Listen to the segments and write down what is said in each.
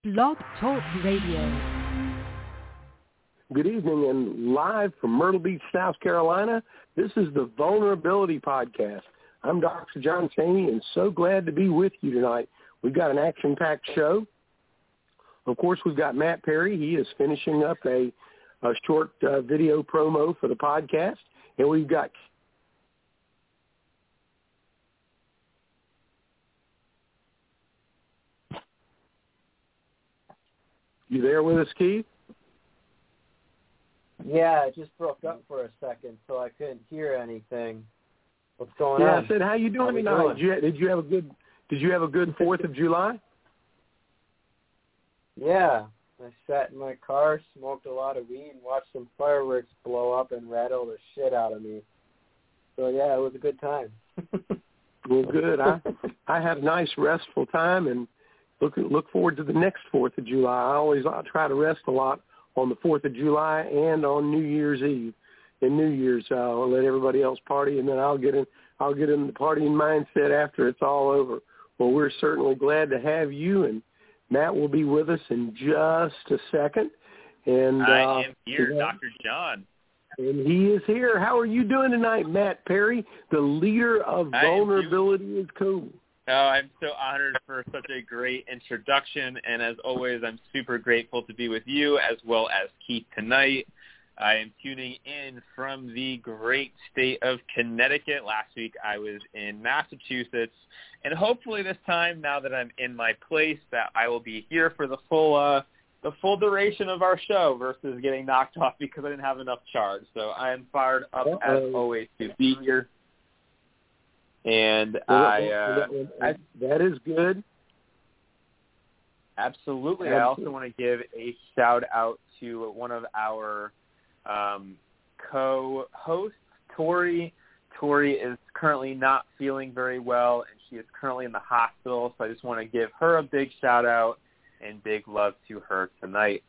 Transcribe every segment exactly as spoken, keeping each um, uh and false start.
Blog Talk Radio. Good evening, and live from Myrtle Beach, South Carolina, this is the Vulnerability Podcast. I'm Doctor John Chaney, and so glad to be with you tonight. We've got an action-packed show. Of course, we've got Matt Perry. He is finishing up a, a short uh, video promo for the podcast, and we've got you there with us, Keith? Yeah, it just broke up for a second, so I couldn't hear anything. What's going yeah, on? I said, how you doing how tonight? Doing? Did you, did you have a good Did you have a good Fourth of July? Yeah, I sat in my car, smoked a lot of weed, and watched some fireworks blow up and rattle the shit out of me. So yeah, it was a good time. Well, good. I I had a nice restful time, and look look forward to the next Fourth of July. I always I try to rest a lot on the Fourth of July and on New Year's Eve. And New Year's, uh, I'll let everybody else party, and then I'll get in. I'll get in the partying mindset after it's all over. Well, we're certainly glad to have you, and Matt will be with us in just a second. And I uh, am here, yeah, Doctor John. And he is here. How are you doing tonight, Matt Perry, the leader of I Vulnerability is Cool? Oh, I'm so honored for such a great introduction, and as always, I'm super grateful to be with you as well as Keith tonight. I am tuning in from the great state of Connecticut. Last week I was in Massachusetts, and hopefully this time, now that I'm in my place, that I will be here for the full uh, the full duration of our show versus getting knocked off because I didn't have enough charge. So I am fired up Uh-oh. as always to be here. And Well, I, uh, I, that is good. Absolutely. I also want to give a shout out to one of our um, co-hosts, Tori. Tori is currently not feeling very well, and she is currently in the hospital. So I just want to give her a big shout out and big love to her tonight.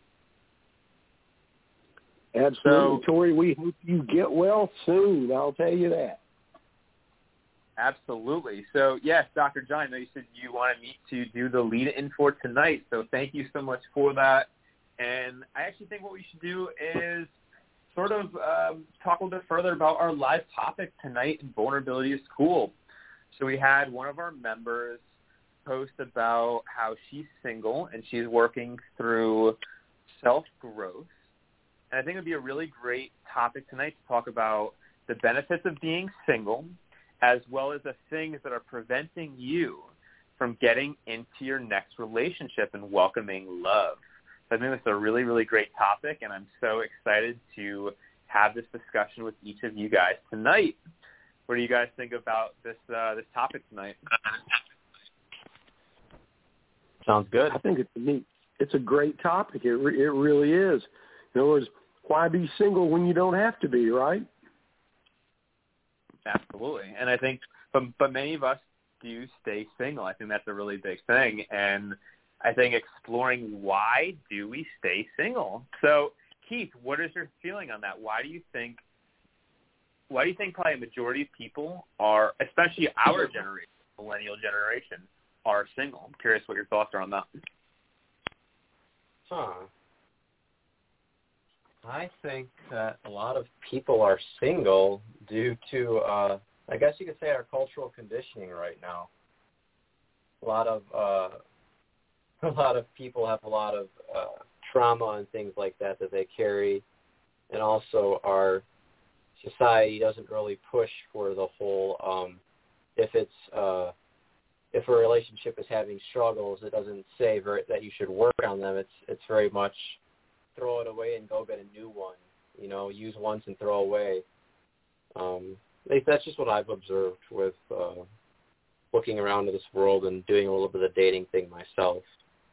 Absolutely, So, Tori. We hope you get well soon. I'll tell you that. Absolutely. So, yes, Doctor John, I know you said you wanted me to do the lead-in for tonight, so thank you so much for that. And I actually think what we should do is sort of um, talk a little bit further about our live topic tonight, and vulnerability is cool. So we had one of our members post about how she's single and she's working through self-growth. And I think it would be a really great topic tonight to talk about the benefits of being single, as well as the things that are preventing you from getting into your next relationship and welcoming love. So I think that's a really, really great topic, and I'm so excited to have this discussion with each of you guys tonight. What do you guys think about this uh, this topic tonight? Sounds good. I think it's a neat, it's a great topic. It re- it really is. In other words, why be single when you don't have to be, right? Absolutely. And I think, but, but many of us do stay single. I think that's a really big thing. And I think exploring why do we stay single. So, Keith, what is your feeling on that? Why do you think, why do you think probably a majority of people are, especially our generation, millennial generation, are single? I'm curious what your thoughts are on that. Huh. I think that a lot of people are single due to, uh, I guess you could say, our cultural conditioning right now. A lot of uh, a lot of people have a lot of uh, trauma and things like that that they carry, and also our society doesn't really push for the whole. Um, if it's uh, if a relationship is having struggles, it doesn't say very, that you should work on them. It's it's very much throw it away and go get a new one. You know, use once and throw away. Um, that's just what I've observed with uh, looking around in this world and doing a little bit of dating thing myself.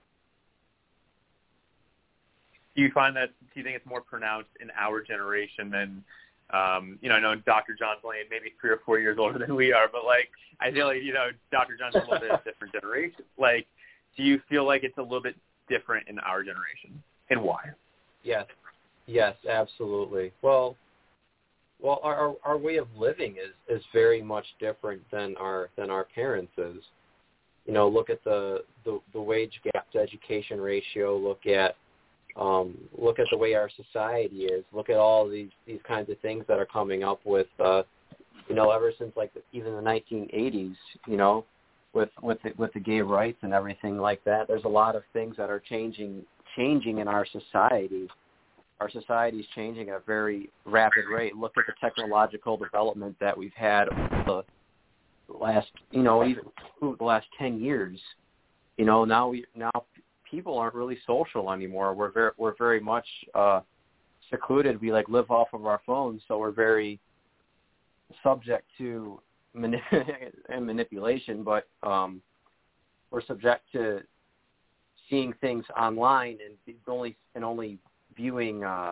Do you find that, do you think it's more pronounced in our generation than, um, you know, I know Doctor John's only maybe three or four years older than we are, but, like, I feel like, you know, Doctor John's a little bit of a different generation. Like, do you feel like it's a little bit different in our generation, and why? Yes, yes, absolutely. Well, well, our our way of living is, is very much different than our than our parents' is. you know, look at the, the, the wage gap to education ratio, look at um, look at the way our society is, look at all these, these kinds of things that are coming up with, uh, you know, ever since like the, even the nineteen eighties, you know, with with the, with the gay rights and everything like that. There's a lot of things that are changing changing in our society. Our society is changing at a very rapid rate. Look at the technological development that we've had over the last, you know, even the last ten years. You know, now we now people aren't really social anymore. We're very we're very much uh, secluded. We like live off of our phones, so we're very subject to manip- and manipulation. But um, we're subject to seeing things online and only and only viewing uh,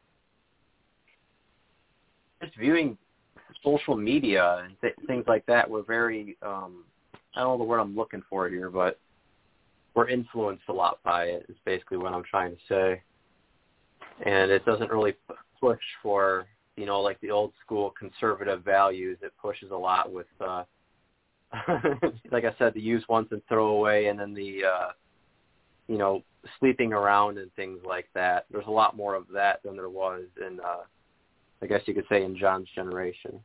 just viewing social media and th- things like that. We're very um, I don't know the word I'm looking for here, but we're influenced a lot by it is basically what I'm trying to say. And it doesn't really push for, you know, like the old school conservative values. It pushes a lot with, uh, like I said, the use once and throw away, and then the, uh, you know, sleeping around and things like that. There's a lot more of that than there was in, uh, I guess you could say, in John's generation.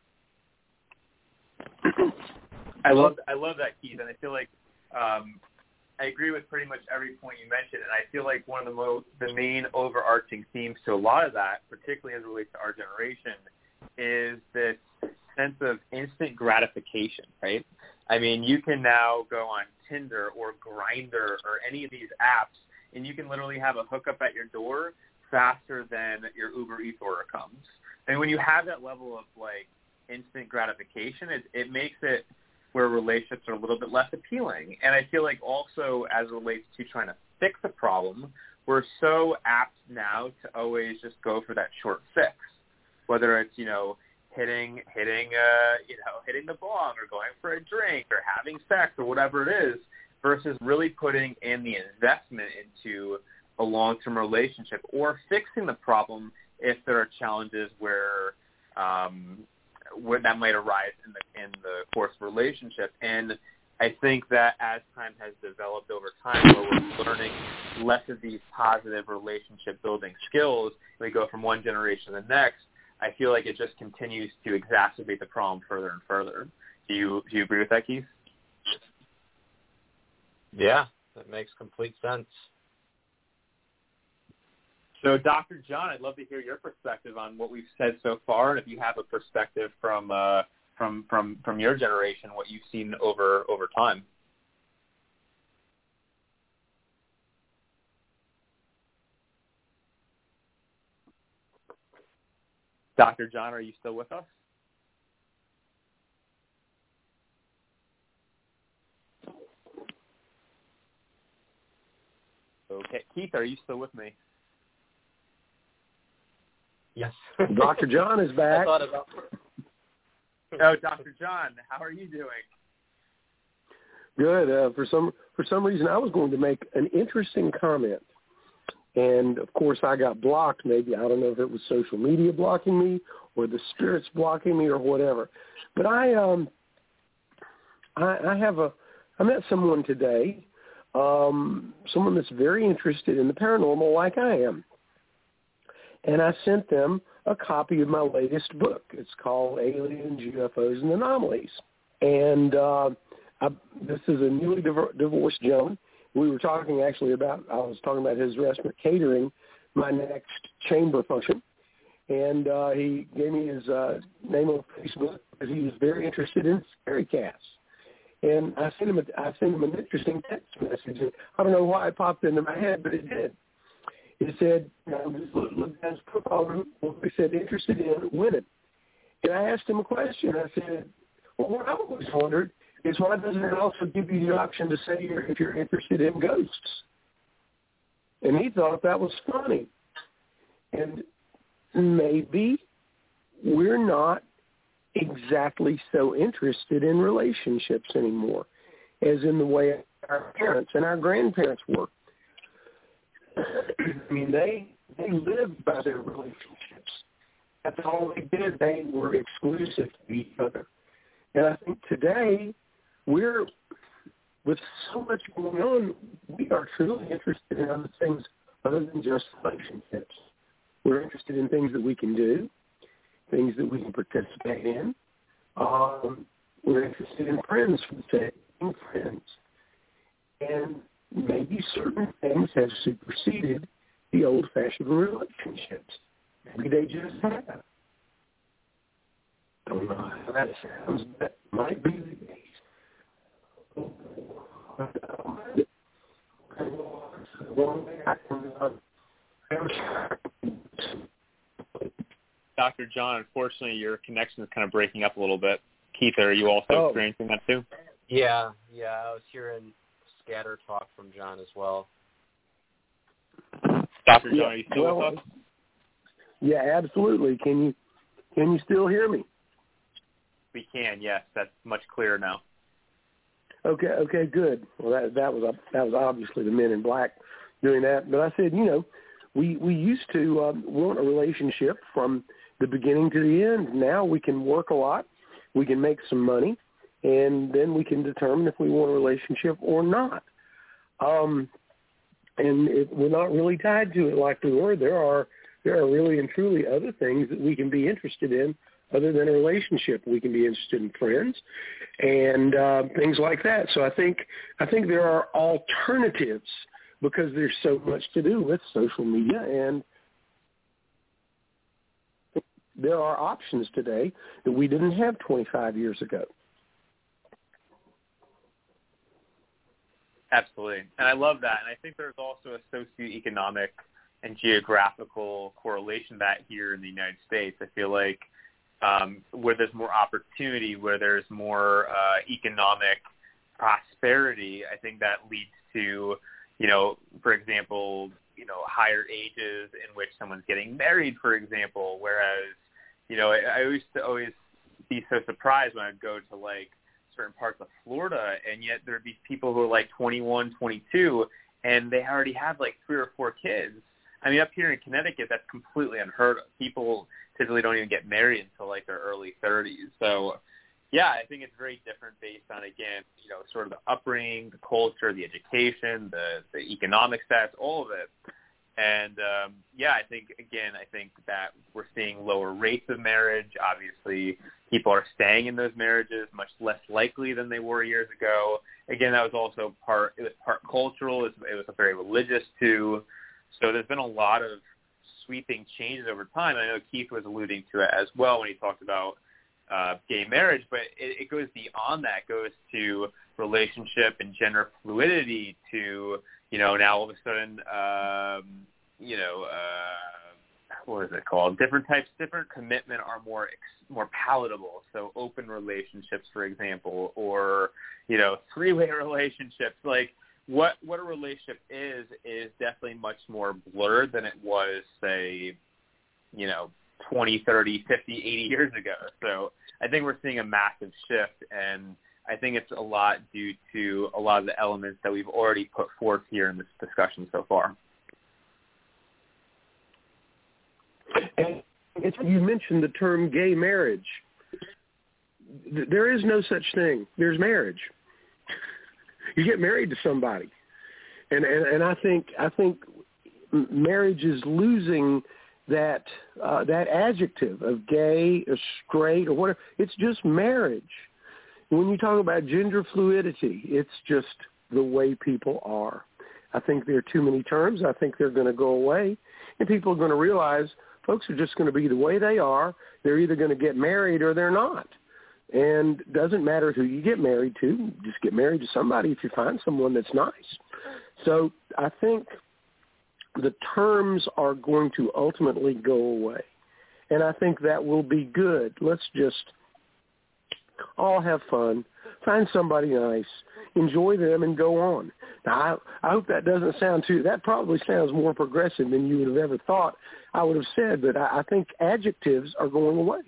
I love I love that, Keith, and I feel like um, I agree with pretty much every point you mentioned, and I feel like one of the most the main overarching themes to a lot of that, particularly as it relates to our generation, is this sense of instant gratification, right? I mean, you can now go on Tinder or Grindr or any of these apps, and you can literally have a hookup at your door faster than your Uber Eats order comes. And when you have that level of, like, instant gratification, it, it makes it where relationships are a little bit less appealing. And I feel like also as it relates to trying to fix a problem, we're so apt now to always just go for that short fix, whether it's, you know, hitting, hitting, uh, you know, hitting the bong or going for a drink or having sex or whatever it is, versus really putting in the investment into a long-term relationship or fixing the problem if there are challenges where, um, where that might arise in the in the course of relationship. And I think that as time has developed over time, where we're learning less of these positive relationship building skills, we go from one generation to the next, I feel like it just continues to exacerbate the problem further and further. Do you do you agree with that, Keith? Yeah, that makes complete sense. So, Doctor John, I'd love to hear your perspective on what we've said so far, and if you have a perspective from uh, from from from your generation, what you've seen over over time. Doctor John, are you still with us? Okay, Keith, are you still with me? Yes. Doctor John is back. I thought about Oh, Doctor John, how are you doing? Good. Uh, for some for some reason, I was going to make an interesting comment, and of course, I got blocked. Maybe I don't know if it was social media blocking me or the spirits blocking me or whatever. But I um I, I have a I met someone today, um, someone that's very interested in the paranormal, like I am. And I sent them a copy of my latest book. It's called Aliens, U F Os, and Anomalies. And uh, I, this is a newly div- divorced gentleman. We were talking actually about, I was talking about his restaurant catering my next chamber function. And uh, he gave me his uh, name on Facebook because he was very interested in scary cats. And I sent him a, I sent him an interesting text message. And I don't know why it popped into my head, but it did. It said, you know, just look, look at his profile, it said, interested in women. And I asked him a question. I said, well, what I've always wondered is why doesn't it also give you the option to say you're, if you're interested in ghosts? And he thought that was funny. And maybe we're not exactly so interested in relationships anymore as in the way our parents and our grandparents were. I mean, they they lived by their relationships. That's all they did. They were exclusive to each other. And I think today we're with so much going on, we are truly interested in other things other than just relationships. We're interested in things that we can do, things that we can participate in. Um, we're interested in friends for the sake of friends. And maybe certain things have superseded the old-fashioned relationships. Maybe they just have. Don't know how that sounds, but that might be the case. Doctor John, unfortunately, your connection is kind of breaking up a little bit. Keith, are you also oh. experiencing that too? Yeah, yeah, I was hearing scatter talk from John as well. Doctor John, yeah, are you still well, with us? Yeah, absolutely. Can you can you still hear me? We can, yes. That's much clearer now. Okay, okay, good. Well, that that was that was obviously the Men in Black doing that. But I said, you know, we we used to um, want a relationship from the beginning to the end. Now we can work a lot, we can make some money, and then we can determine if we want a relationship or not. Um, and it, we're not really tied to it like we were. There are there are really and truly other things that we can be interested in other than a relationship. We can be interested in friends and uh, things like that. So I think I think there are alternatives because there's so much to do with social media, and there are options today that we didn't have twenty-five years ago. Absolutely. And I love that. And I think there's also a socioeconomic and geographical correlation to that here in the United States. I feel like um, where there's more opportunity, where there's more uh, economic prosperity, I think that leads to, you know, for example, you know, higher ages in which someone's getting married, for example, whereas, you know, I, I used to always be so surprised when I'd go to, like, certain parts of Florida, and yet there'd be people who are like twenty-one, twenty-two, and they already have like three or four kids. I mean, up here in Connecticut, that's completely unheard of. People typically don't even get married until like their early thirties. So, yeah, I think it's very different based on, again, you know, sort of the upbringing, the culture, the education, the, the economic stats, all of it. And, um, yeah, I think, again, I think that we're seeing lower rates of marriage. Obviously, people are staying in those marriages much less likely than they were years ago. Again, that was also part, it was part cultural. It was, it was very religious, too. So there's been a lot of sweeping changes over time. I know Keith was alluding to it as well when he talked about uh, gay marriage, but it, it goes beyond that. It goes to relationship and gender fluidity, to, you know, now all of a sudden, um, you know, uh, what is it called? Different types, different commitment are more ex- more palatable. So open relationships, for example, or, you know, three-way relationships. Like what what a relationship is is definitely much more blurred than it was, say, you know, twenty, thirty, fifty, eighty years ago. So I think we're seeing a massive shift, and I think it's a lot due to a lot of the elements that we've already put forth here in this discussion so far. And it's, you mentioned the term gay marriage. There is no such thing. There's marriage. You get married to somebody, and and, and I think I think marriage is losing that uh, that adjective of gay or straight or whatever. It's just marriage. When you talk about gender fluidity, it's just the way people are. I think there are too many terms. I think they're going to go away, and people are going to realize folks are just going to be the way they are. They're either going to get married or they're not. And it doesn't matter who you get married to. Just get married to somebody if you find someone that's nice. So I think the terms are going to ultimately go away, and I think that will be good. Let's just all have fun, find somebody nice, enjoy them, and go on. Now, I, I hope that doesn't sound too, that probably sounds more progressive than you would have ever thought I would have said, but I, I think adjectives are going away.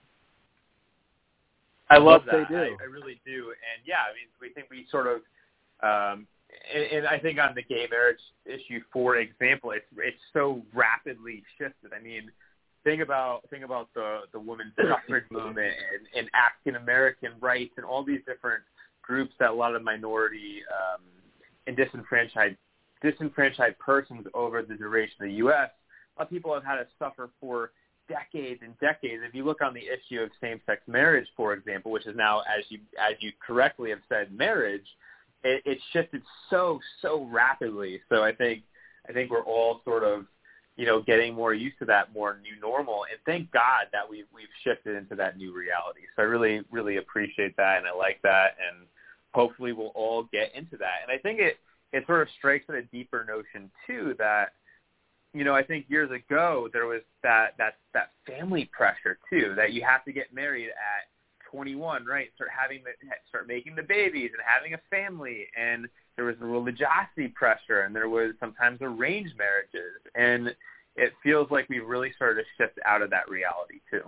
I love that. They do. I, I really do. And, yeah, I mean, we think we sort of, um, and, and I think on the gay marriage issue, for example, it's, it's so rapidly shifted. I mean, Think about think about the, the women's suffrage movement and, and African American rights and all these different groups that a lot of minority um, and disenfranchised disenfranchised persons over the duration of the U S, a lot of people have had to suffer for decades and decades. If you look on the issue of same-sex marriage, for example, which is now, as you as you correctly have said, marriage, it, it shifted so so rapidly. So I think I think we're all sort of, you know, getting more used to that more new normal, and thank God that we've we've shifted into that new reality. So I really really appreciate that, and I like that, and hopefully we'll all get into that. And I think it it sort of strikes at a deeper notion too that, you know, I think years ago there was that that that family pressure too, that you have to get married at twenty-one, right? Start having the, start making the babies and having a family, and there was the religiosity pressure, and there was sometimes arranged marriages, and it feels like we've really started to shift out of that reality too.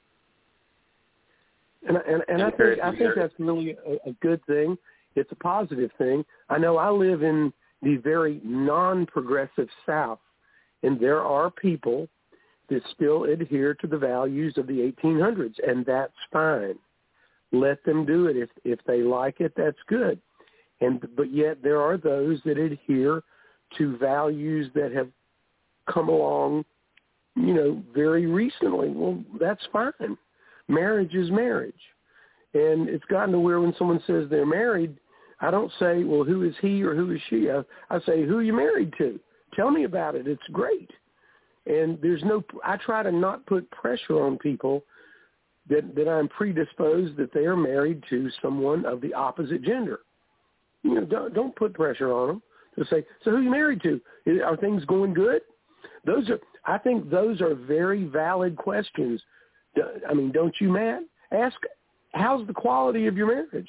And and, and I think I think that's really a, a good thing. It's a positive thing. I know I live in the very non-progressive South, and there are people that still adhere to the values of the eighteen hundreds, and that's fine. Let them do it. If if they like it, that's good. And but yet there are those that adhere to values that have come along, you know, very recently. Well, that's fine. Marriage is marriage. And it's gotten to where when someone says they're married, I don't say, well, who is he or who is she? I, I say, who are you married to? Tell me about it. It's great. And there's no, I try to not put pressure on people that, that I'm predisposed that they are married to someone of the opposite gender. You know, don't, don't put pressure on them to say, so who are you married to? Are things going good? Those are, I think those are very valid questions. I mean, don't you, Matt? Ask, how's the quality of your marriage?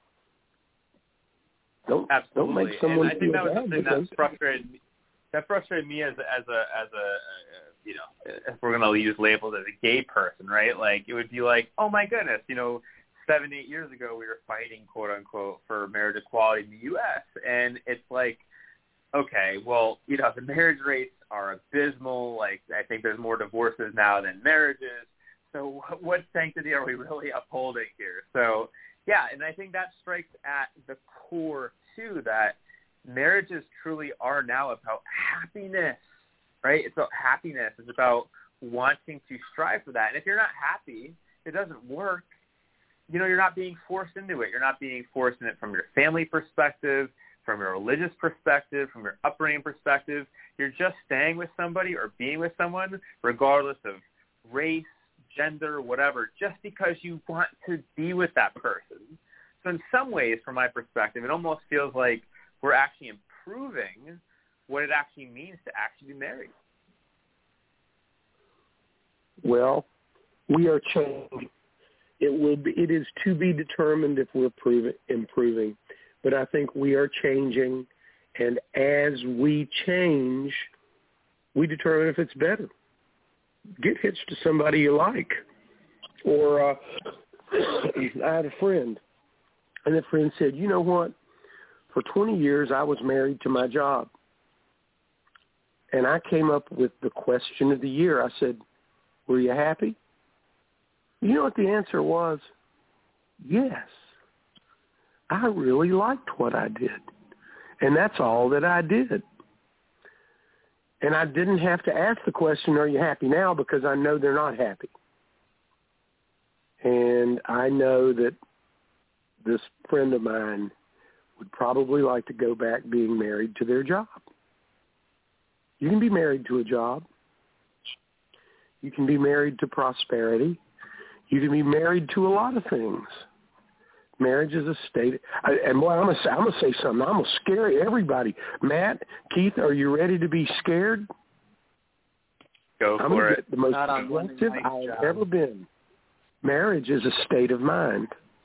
Don't, Absolutely. Don't make someone and I think feel that was bad something because that frustrated me. That frustrated me as a, as a, as a, uh, you know, if we're going to use labels as a gay person, right? Like, it would be like, oh my goodness, you know, seven, eight years ago we were fighting, quote unquote, for marriage equality in the U S. And it's like, okay, well, you know, the marriage rates are abysmal. Like, I think there's more divorces now than marriages. So what sanctity are we really upholding here? So, yeah, and I think that strikes at the core, too, that marriages truly are now about happiness, right? It's about happiness. It's about wanting to strive for that. And if you're not happy, it doesn't work. You know, you're not being forced into it. You're not being forced in it from your family perspective, from your religious perspective, from your upbringing perspective. You're just staying with somebody or being with someone, regardless of race, gender, whatever, just because you want to be with that person. So in some ways, from my perspective, it almost feels like we're actually improving what it actually means to actually be married. Well, we are changing. It will be. It is to be determined if we're prove, improving, but I think we are changing, and as we change, we determine if it's better. Get hitched to somebody you like. Or uh, I had a friend, and the friend said, you know what? For twenty years, I was married to my job. And I came up with the question of the year. I said, were you happy? You know what the answer was? Yes. I really liked what I did. And that's all that I did. And I didn't have to ask the question, are you happy now? Because I know they're not happy. And I know that this friend of mine would probably like to go back being married to their job. You can be married to a job. You can be married to prosperity. You can be married to a lot of things. Marriage is a state. I, and boy, I'm going to I'm gonna say something. I'm going to scare everybody. Matt, Keith, are you ready to be scared? Go I'm for it. it. The most Not on aggressive Monday I've job. ever been. Marriage is a state of mind.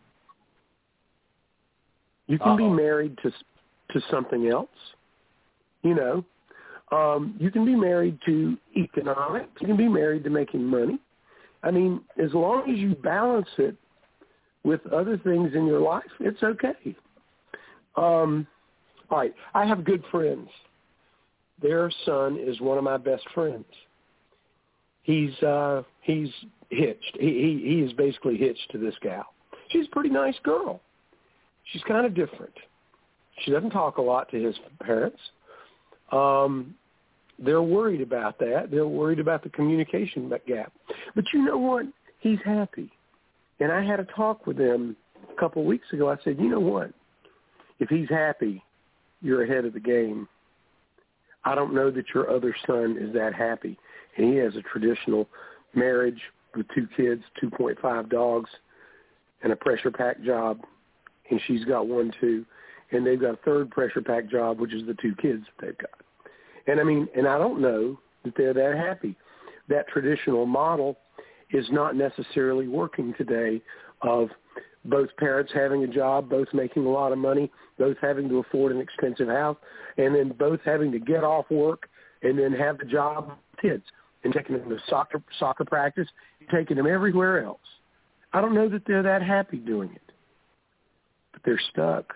You can Uh-oh. be married to to something else. You know, um, you can be married to economics. You can be married to making money. I mean, as long as you balance it with other things in your life, it's okay. Um, all right, I have good friends. Their son is one of my best friends. He's uh, he's hitched. He, he he is basically hitched to this gal. She's a pretty nice girl, she's kind of different. She doesn't talk a lot to his parents. Um, they're worried about that. They're worried about the communication gap. But you know what? He's happy. And I had a talk with him a couple of weeks ago. I said, you know what? If he's happy, you're ahead of the game. I don't know that your other son is that happy. And he has a traditional marriage with two kids, two point five dogs, and a pressure-packed job. And she's got one, too. And they've got a third pressure-packed job, which is the two kids they've got. And, I mean, and I don't know that they're that happy. That traditional model is not necessarily working today of both parents having a job, both making a lot of money, both having to afford an expensive house, and then both having to get off work and then have the job with kids and taking them to soccer, soccer practice, taking them everywhere else. I don't know that they're that happy doing it, but they're stuck.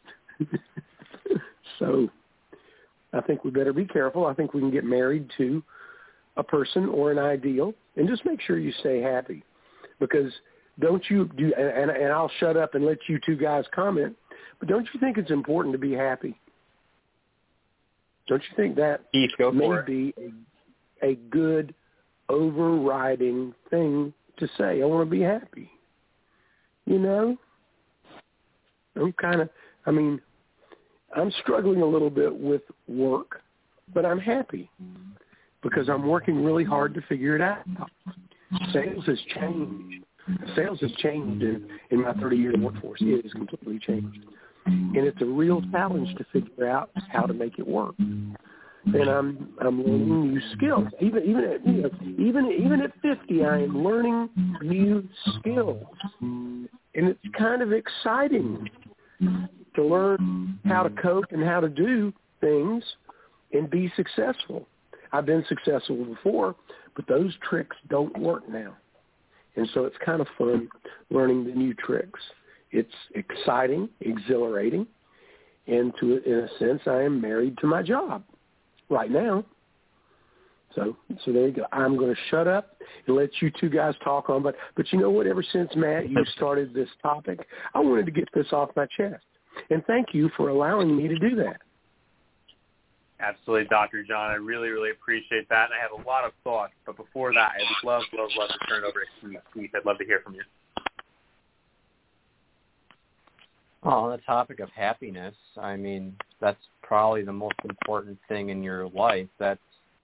So I think we better be careful. I think we can get married to a person or an ideal and just make sure you stay happy. Because don't you do, and, and I'll shut up and let you two guys comment, but don't you think it's important to be happy? Don't you think that Keith, go may for it. be a, a good overriding thing to say? I want to be happy. You know? I'm kind of, I mean, I'm struggling a little bit with work, but I'm happy because I'm working really hard to figure it out. Sales has changed. Sales has changed in, in my thirty years workforce. It has completely changed. And it's a real challenge to figure out how to make it work. And I'm I'm learning new skills. Even even at you know, even even at fifty, I am learning new skills. And it's kind of exciting to learn how to cope and how to do things and be successful. I've been successful before, but those tricks don't work now. And so it's kind of fun learning the new tricks. It's exciting, exhilarating, and to in a sense, I am married to my job right now. So so there you go. I'm going to shut up and let you two guys talk on. But, but you know what? Ever since, Matt, you started this topic, I wanted to get this off my chest. And thank you for allowing me to do that. Absolutely, Doctor John. I really, really appreciate that. And I have a lot of thoughts. But before that, I'd love, love, love to turn it over to Keith. Keith, I'd love to hear from you. Well, on the topic of happiness, I mean, that's probably the most important thing in your life. That's,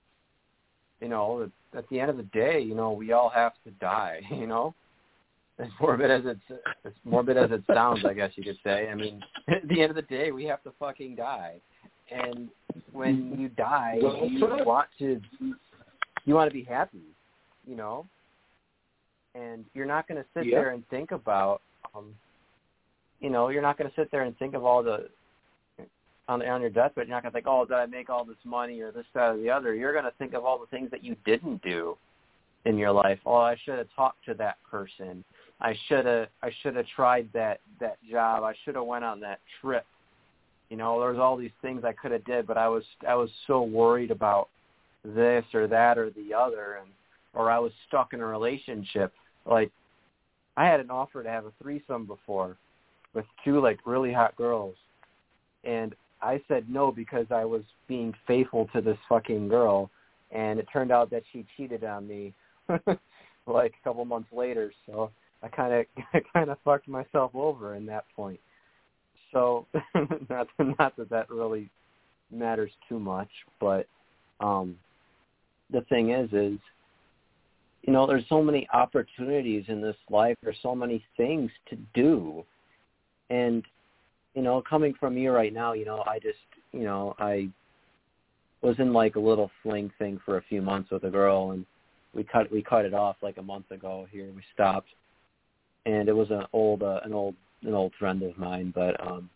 you know, at the end of the day, you know, we all have to die, you know? As morbid as it's, as morbid as it sounds, I guess you could say. I mean, at the end of the day, we have to fucking die. And when you die, you want to, you want to be happy, you know? And you're not going to sit yeah. there and think about, um, you know, you're not going to sit there and think of all the, on, on your deathbed, you're not going to think, oh, did I make all this money or this, that, or the other. You're going to think of all the things that you didn't do in your life. Oh, I should have talked to that person. I should have, I should have tried that, that job. I should have went on that trip. You know, there was all these things I could have did, but I was, I was so worried about this or that or the other, and, or I was stuck in a relationship. Like, I had an offer to have a threesome before with two, like, really hot girls. And I said no because I was being faithful to this fucking girl, and it turned out that she cheated on me like a couple months later. So I kind of I kind of fucked myself over in that point. So not not that that really matters too much, but um, the thing is, is you know, there's so many opportunities in this life. There's so many things to do, and you know, coming from you right now, you know, I just, you know, I was in like a little fling thing for a few months with a girl, and we cut we cut it off like a month ago. Here we stopped, and it was an old uh, an old an old friend of mine. But um,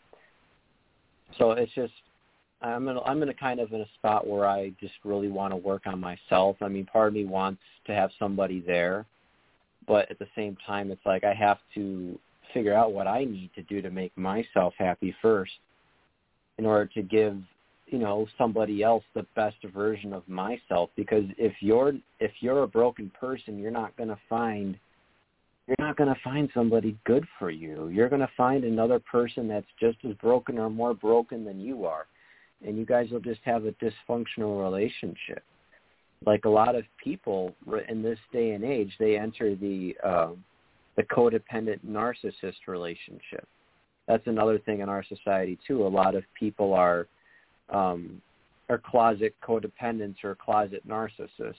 so it's just I'm in I'm in a kind of in a spot where I just really want to work on myself. I mean, part of me wants to have somebody there, but at the same time, it's like I have to figure out what I need to do to make myself happy first in order to give, you know, somebody else the best version of myself. Because if you're if you're a broken person, you're not going to find you're not going to find somebody good for you. You're going to find another person that's just as broken or more broken than you are. And you guys will just have a dysfunctional relationship. Like a lot of people in this day and age, they enter the uh, the codependent narcissist relationship. That's another thing in our society too. A lot of people are um, are closet codependents or closet narcissists.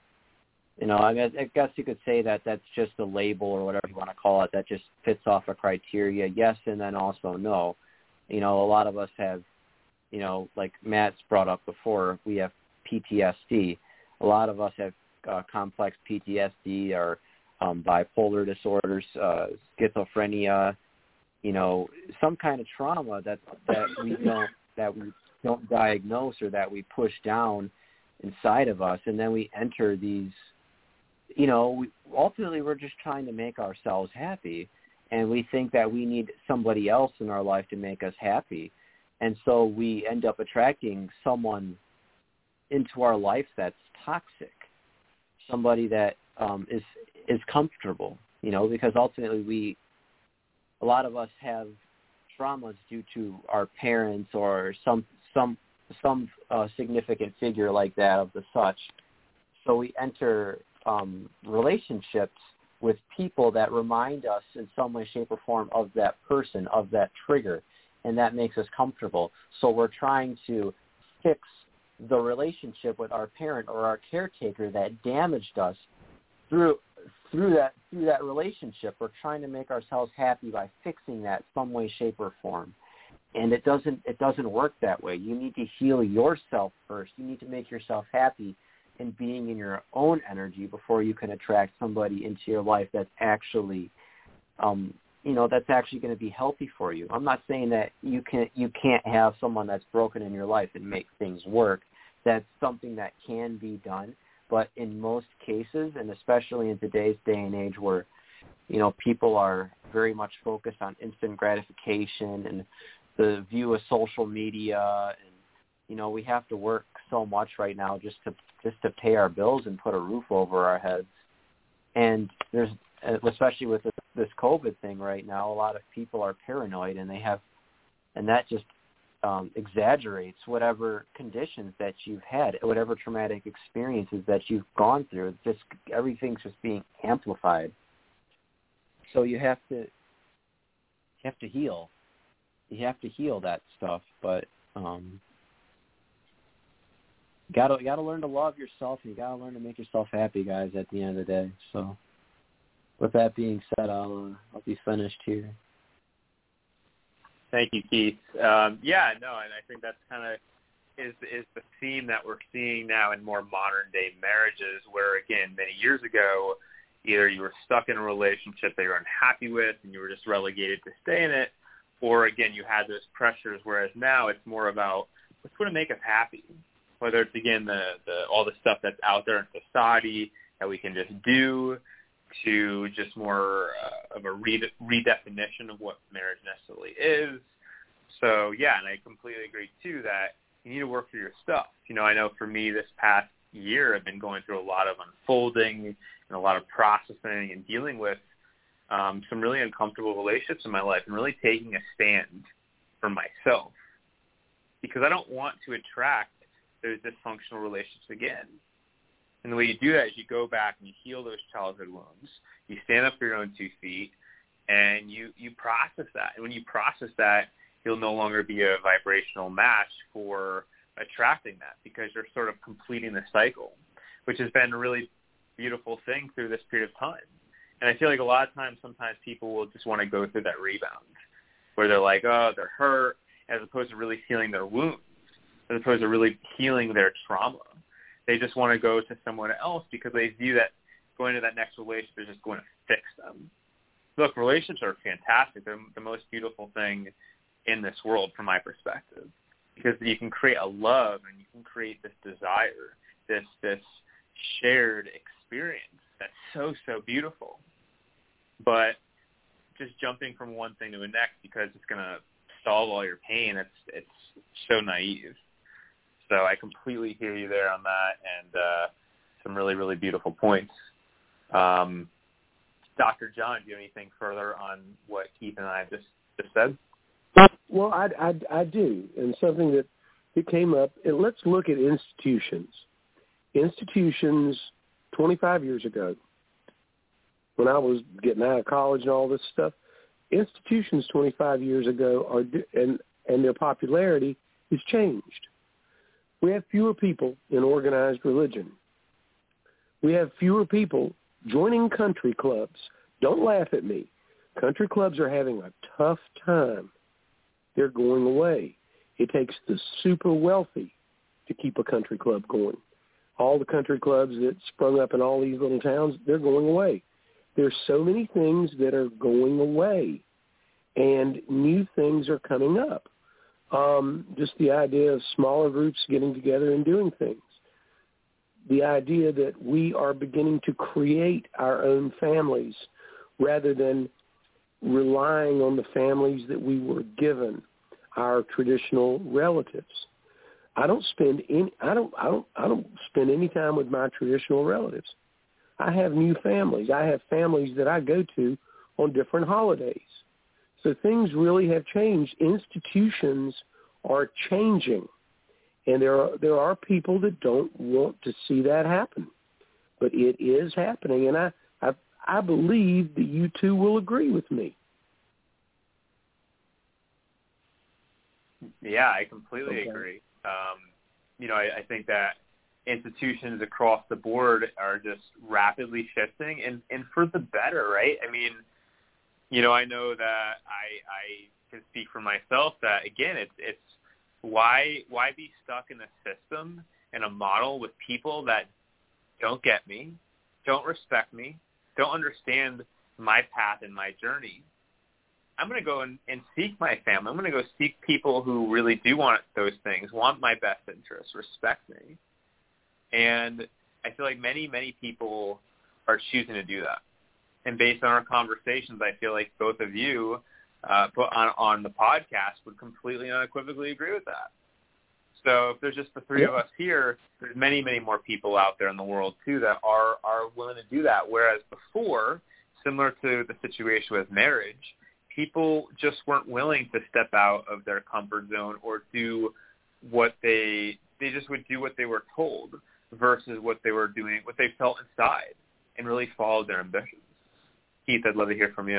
You know, I, mean, I guess you could say that that's just a label or whatever you want to call it. That just fits off a criteria. Yes, and then also no. You know, a lot of us have, you know, like Matt's brought up before, we have P T S D. A lot of us have uh, complex P T S D or um, bipolar disorders, uh, schizophrenia. You know, some kind of trauma that that we don't that we don't diagnose or that we push down inside of us, and then we enter these. You know, we, ultimately we're just trying to make ourselves happy, and we think that we need somebody else in our life to make us happy, and so we end up attracting someone into our life that's toxic, somebody that um, is is comfortable. You know, because ultimately we. A lot of us have traumas due to our parents or some some some uh, significant figure like that of the such. So we enter um, relationships with people that remind us in some way, shape, or form of that person, of that trigger, and that makes us comfortable. So we're trying to fix the relationship with our parent or our caretaker that damaged us through through that through that relationship. We're trying to make ourselves happy by fixing that some way, shape, or form. And it doesn't it doesn't work that way. You need to heal yourself first. You need to make yourself happy in being in your own energy before you can attract somebody into your life that's actually um you know, that's actually going to be healthy for you. I'm not saying that you can you can't have someone that's broken in your life and make things work. That's something that can be done. But in most cases, and especially in today's day and age where, you know, people are very much focused on instant gratification and the view of social media, and, you know, we have to work so much right now just to just to pay our bills and put a roof over our heads. And there's, especially with this COVID thing right now, a lot of people are paranoid, and they have, and that just Um, exaggerates whatever conditions that you've had, whatever traumatic experiences that you've gone through. Just everything's just being amplified. So you have to you have to heal. You have to heal that stuff. But um, you gotta you gotta learn to love yourself, and you gotta learn to make yourself happy, guys. At the end of the day. So, with that being said, I'll uh, I'll be finished here. Thank you, Keith. Um, yeah, no, and I think that's kind of is is the theme that we're seeing now in more modern day marriages, where again, many years ago, either you were stuck in a relationship that you were unhappy with and you were just relegated to stay in it, or again, you had those pressures. Whereas now it's more about what's going to make us happy, whether it's again the the all the stuff that's out there in society that we can just do, to just more uh, of a re- redefinition of what marriage necessarily is. So, yeah, and I completely agree, too, that you need to work through your stuff. You know, I know for me this past year I've been going through a lot of unfolding and a lot of processing and dealing with um, some really uncomfortable relationships in my life and really taking a stand for myself, because I don't want to attract those dysfunctional relationships again. And the way you do that is you go back and you heal those childhood wounds. You stand up for your own two feet, and you, you process that. And when you process that, you'll no longer be a vibrational match for attracting that, because you're sort of completing the cycle, which has been a really beautiful thing through this period of time. And I feel like a lot of times, sometimes people will just want to go through that rebound, where they're like, oh, they're hurt, as opposed to really healing their wounds, as opposed to really healing their trauma. They just want to go to someone else because they view that going to that next relationship is just going to fix them. Look, relationships are fantastic. They're the most beautiful thing in this world from my perspective, because you can create a love and you can create this desire, this this shared experience that's so, so beautiful. But just jumping from one thing to the next because it's going to solve all your pain, it's it's so naive. So I completely hear you there on that, and uh, some really, really beautiful points. Um, Doctor John, do you have anything further on what Keith and I just, just said? Well, I, I, I do, and something that it came up. And let's look at institutions. Institutions twenty-five years ago, when I was getting out of college and all this stuff, institutions twenty-five years ago are and and their popularity has changed. We have fewer people in organized religion. We have fewer people joining country clubs. Don't laugh at me. Country clubs are having a tough time. They're going away. It takes the super wealthy to keep a country club going. All the country clubs that sprung up in all these little towns, they're going away. There's so many things that are going away, and new things are coming up. Um, just the idea of smaller groups getting together and doing things. The idea that we are beginning to create our own families rather than relying on the families that we were given, our traditional relatives. I don't spend any I don't I don't I don't spend any time with my traditional relatives. I have new families. I have families that I go to on different holidays. So things really have changed. Institutions are changing. And there are there are people that don't want to see that happen. But it is happening, and I I, I believe that you two will agree with me. Yeah, I completely okay. agree. Um, you know, I, I think that institutions across the board are just rapidly shifting, and, and for the better, right? I mean, you know, I know that I, I can speak for myself that, again, it's it's why why be stuck in a system and a model with people that don't get me, don't respect me, don't understand my path and my journey. I'm going to go and, and seek my family. I'm going to go seek people who really do want those things, want my best interests, respect me. And I feel like many, many people are choosing to do that. And based on our conversations, I feel like both of you uh, put on, on the podcast would completely unequivocally agree with that. So if there's just the three of us here, there's many, many more people out there in the world, too, that are, are willing to do that. Whereas before, similar to the situation with marriage, people just weren't willing to step out of their comfort zone or do what they they just would do what they were told versus what they were doing, what they felt inside, and really followed their ambitions. Keith, I'd love to hear from you.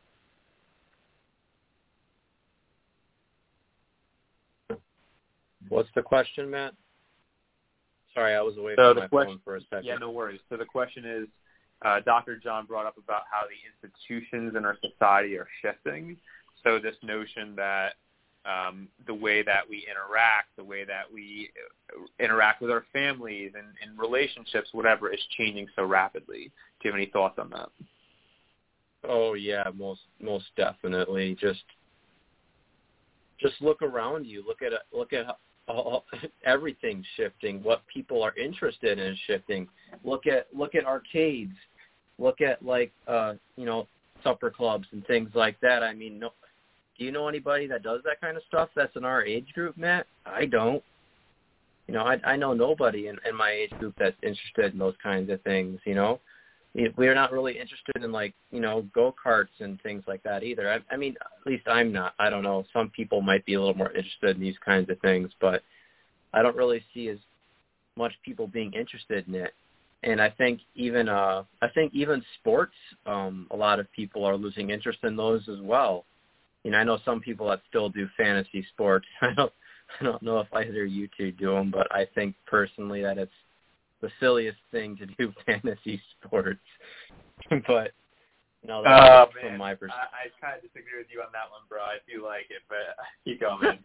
What's the question, Matt? Sorry, I was away so from my question, phone for a second. Yeah, no worries. So the question is, uh, Doctor John brought up about how the institutions in our society are shifting. So this notion that um, the way that we interact, the way that we interact with our families and, and relationships, whatever, is changing so rapidly. Do you have any thoughts on that? Oh yeah, most most definitely. Just just look around you. Look at look at all, everything shifting. What people are interested in is shifting. Look at look at arcades. Look at like uh, you know supper clubs and things like that. I mean, no, do you know anybody that does that kind of stuff that's in our age group, Matt? I don't. You know, I I know nobody in, in my age group that's interested in those kinds of things. You know, we're not really interested in like you know go-karts and things like that either. I, I mean, at least I'm not. I don't know. Some people might be a little more interested in these kinds of things, but I don't really see as much people being interested in it. And I think even uh, I think even sports, um, a lot of people are losing interest in those as well. You know, I know some people that still do fantasy sports. I don't, I don't know if either of you two do them, but I think personally that it's the silliest thing to do fantasy sports. But you know, that's oh, from man. my perspective. I, I kind of disagree with you on that one, bro. I do like it, but keep going.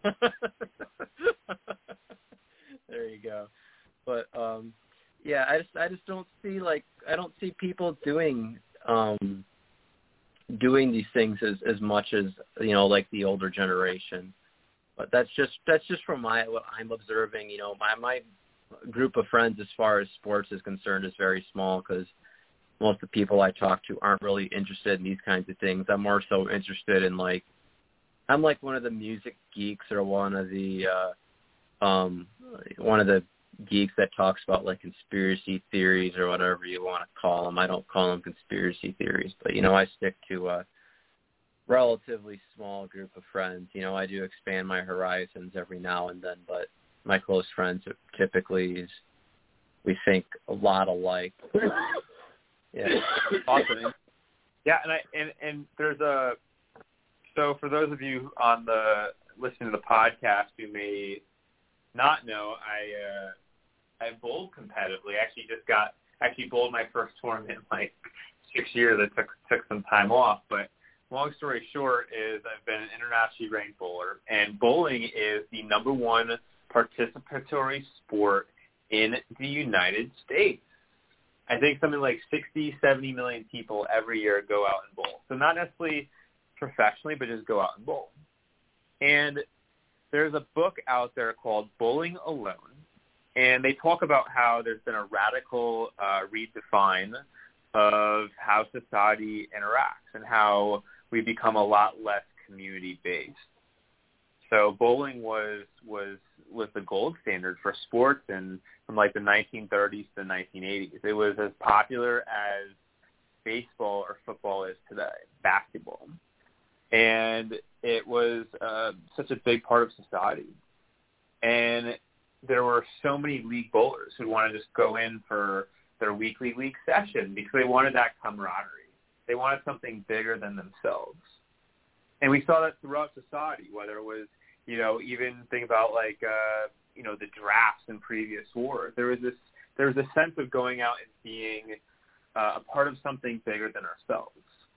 There you go. But um, yeah, I just I just don't see like I don't see people doing um, doing these things as, as much as you know like the older generation. But that's just that's just from my what I'm observing. You know, my my group of friends as far as sports is concerned is very small because most of the people I talk to aren't really interested in these kinds of things. I'm more so interested in like I'm like one of the music geeks or one of the uh, um, one of the geeks that talks about like conspiracy theories or whatever you want to call them. I don't call them conspiracy theories, but, you know, I stick to a relatively small group of friends. You know, I do expand my horizons every now and then, but my close friends typically is we think a lot alike. Yeah. Awesome. Yeah, and I and, and there's a so for those of you on the listening to the podcast who may not know, I uh, I bowled competitively. I actually just got actually bowled my first tournament in like six years. I took took some time off, but long story short is I've been an internationally ranked bowler, and bowling is the number one participatory sport in the United States. I think something like sixty, seventy million people every year go out and bowl. So not necessarily professionally, but just go out and bowl. And there's a book out there called Bowling Alone, and they talk about how there's been a radical uh, redefine of how society interacts and how we become a lot less community-based. So bowling was was was the gold standard for sports in from like the nineteen thirties to the nineteen eighties. It was as popular as baseball or football is today, basketball. And it was uh, such a big part of society. And there were so many league bowlers who wanted to just go in for their weekly league session because they wanted that camaraderie. They wanted something bigger than themselves. And we saw that throughout society, whether it was, you know, even think about like, uh, you know, the drafts in previous wars. There was this, there was a sense of going out and being uh, a part of something bigger than ourselves.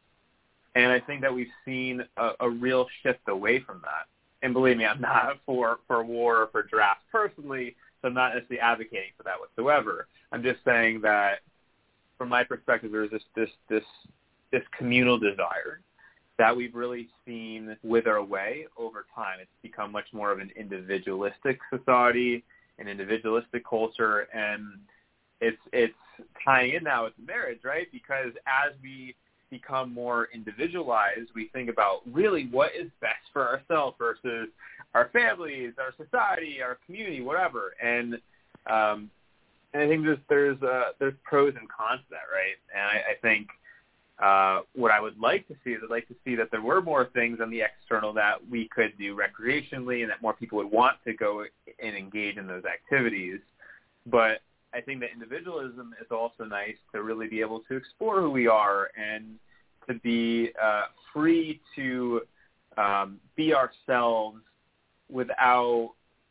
And I think that we've seen a, a real shift away from that. And believe me, I'm not for, for war or for drafts personally, so I'm not necessarily advocating for that whatsoever. I'm just saying that from my perspective, there's this this this this communal desire that we've really seen wither away over time. It's become much more of an individualistic society, an individualistic culture, and it's it's tying in now with marriage, right? Because as we become more individualized, we think about really what is best for ourselves versus our families, our society, our community, whatever. And um, and I think there's there's uh, there's pros and cons to that, right? And I, I think uh, what I would like to see is I'd like to see that there were more things on the external that we could do recreationally, and that more people would want to go and engage in those activities. But I think that individualism is also nice to really be able to explore who we are and to be uh, free to um, be ourselves without,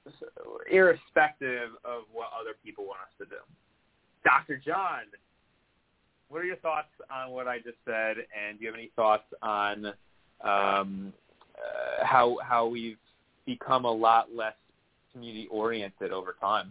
irrespective of what other people want us to do. Doctor John, what are your thoughts on what I just said, and do you have any thoughts on um, uh, how how we've become a lot less community-oriented over time?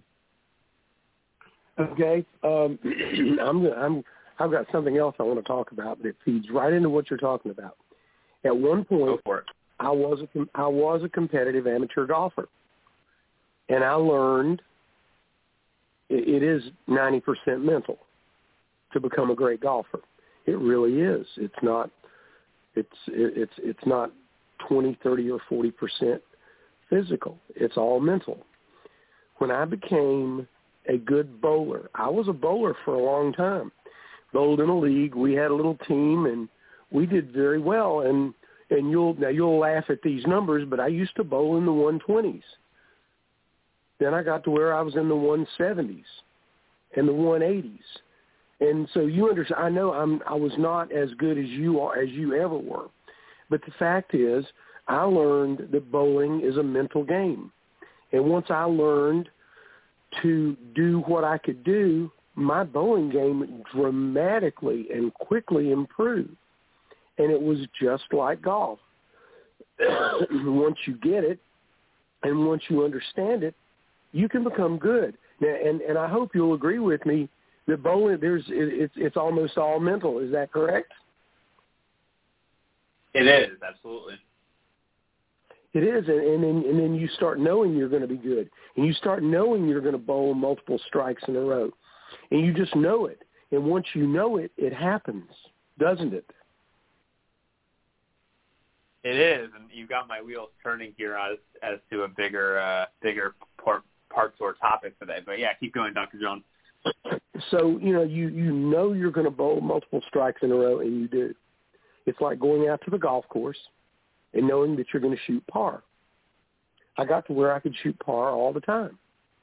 Okay, um, I'm, I'm, I've got something else I want to talk about, but it feeds right into what you're talking about. At one point, I was a, I was a competitive amateur golfer, and I learned it, it is ninety percent mental to become a great golfer. It really is. It's not. It's it, it's it's not twenty, thirty, or forty percent physical. It's all mental. When I became a good bowler. I was a bowler for a long time. Bowled in a league. We had a little team, and we did very well. And and you'll now you'll laugh at these numbers, but I used to bowl in the one twenties. Then I got to where I was in the one seventies and the one eighties. And so you understand. I know I'm I was not as good as you are as you ever were, but the fact is, I learned that bowling is a mental game. And once I learned to do what I could do, my bowling game dramatically and quickly improved. And it was just like golf. Once you get it and once you understand it, you can become good. Now, and, and I hope you'll agree with me that bowling, there's it, it's it's almost all mental. Is that correct? It is, absolutely. It is, and, and, then, and then you start knowing you're going to be good. And you start knowing you're going to bowl multiple strikes in a row. And you just know it. And once you know it, it happens, doesn't it? It is, and you've got my wheels turning here as, as to a bigger uh, bigger part, part to our topic today. But, yeah, keep going, Doctor John. So, you know, you, you know you're going to bowl multiple strikes in a row, and you do. It's like going out to the golf course and knowing that you're going to shoot par. I got to where I could shoot par all the time.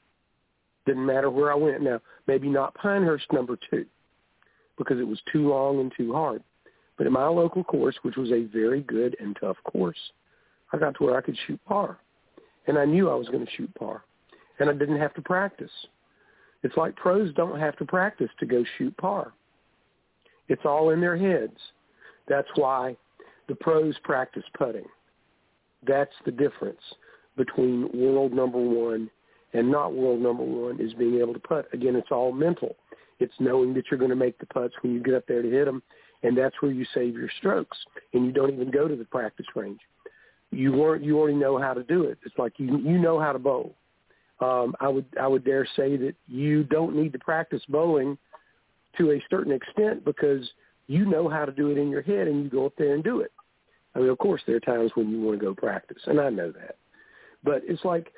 Didn't matter where I went. Now, maybe not Pinehurst number two because it was too long and too hard. But at my local course, which was a very good and tough course, I got to where I could shoot par. And I knew I was going to shoot par. And I didn't have to practice. It's like pros don't have to practice to go shoot par. It's all in their heads. That's why the pros practice putting. That's the difference between world number one and not world number one is being able to putt. Again, it's all mental. It's knowing that you're going to make the putts when you get up there to hit them, and that's where you save your strokes, and you don't even go to the practice range. You weren't, you already know how to do it. It's like you you know how to bowl. Um, I would I would dare say that you don't need to practice bowling to a certain extent because you know how to do it in your head, and you go up there and do it. I mean, of course, there are times when you want to go practice, and I know that. But it's like